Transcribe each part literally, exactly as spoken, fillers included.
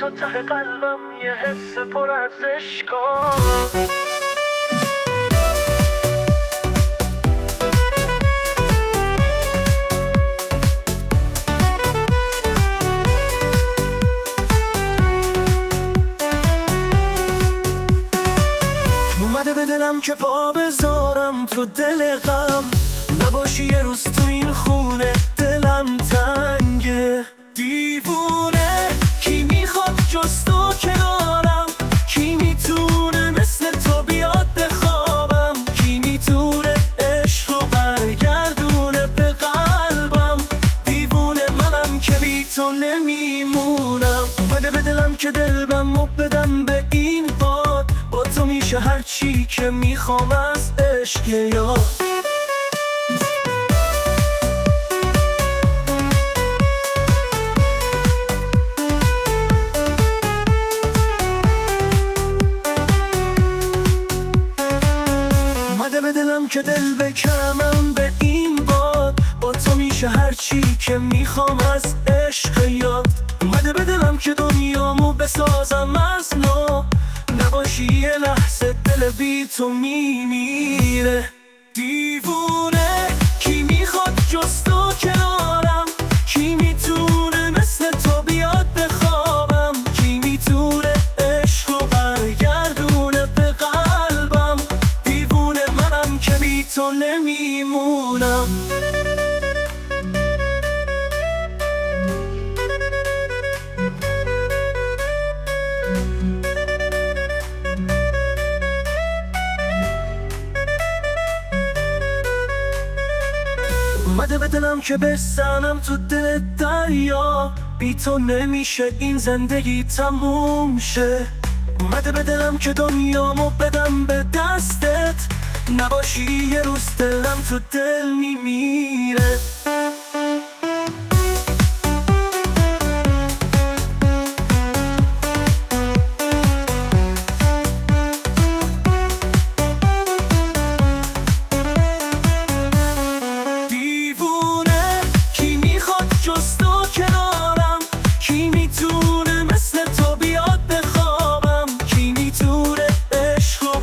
تو ته قلبم یه حس پر از اشکال. اومده به دلم که پا بذارم تو دل غم، نباشی یه روز تو این خونه دلم تنگه. دیوونه کی میخواد جز تو کنارم، کی میتونه مثل تو بیاد بخوابم، کی میتونه عشق رو برگردونه به قلبم. دیوونه منم که بی تو نمیمونم. اومده به دلم که دلبم و بدم به این باد، با تو میشه هر چی که میخوام از عشق یاد. اومده به دلم که دل بکنم به این باد، با تو میشه هر چی که میخوام از عشق یاد. اومده به دلم که دنیامو بسازم از نو، نباشی یه لحظه دل بی تو میمیره. دیوونه کی میخواد جز تو کنارم، کی میتونه مثل تو بیاد بخوابم، کی میتونه عشق رو برگردونه به قلبم. دیوونه منم که بی تو نمیمونم. اومده به دلم که بستنم تو دل دریا، بی تو نمیشه این زندگی تموم شه. اومده به دلم که دنیامو بدم به دستت، نباشی یه روز دلم تو دل میمیره. جز تو کنارم، کی میتونه مثل تو بیاد بخوابم، کی میتونه عشق رو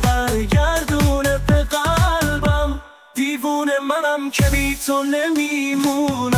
برگردونه به قلبم. دیوونه منم که بی تو نمیمونم.